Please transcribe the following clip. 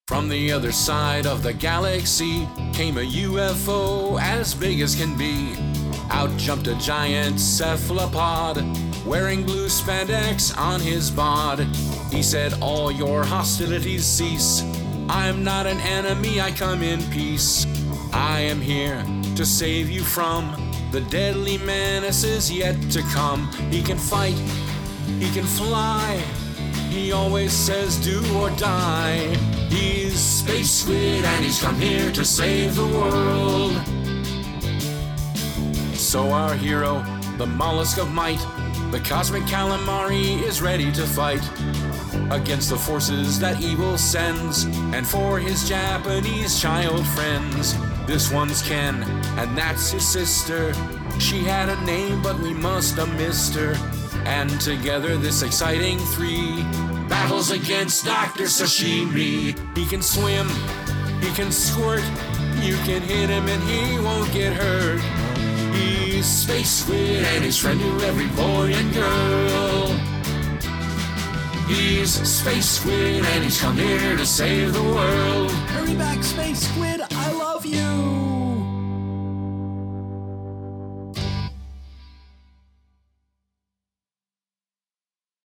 From the other side of the galaxy came a UFO as big as can be. Out jumped a giant cephalopod, wearing blue spandex on his bod. He said, "All your hostilities cease. I'm not an enemy, I come in peace. I am here to save you from the deadly menaces yet to come." He can fight, he can fly, he always says do or die. He's Space Squid and he's come here to save the world. So our hero, the mollusk of might, the cosmic calamari, is ready to fight against the forces that evil sends, and for his Japanese child friends. This one's Ken, and that's his sister. She had a name, but we must have missed her. And together this exciting three battles against Dr. Sashimi. He can swim, he can squirt, you can hit him and he won't get hurt. He's Space Squid and he's friend to every boy and girl. He's Space Squid and he's come here to save the world. Hurry back, Space Squid, I love you!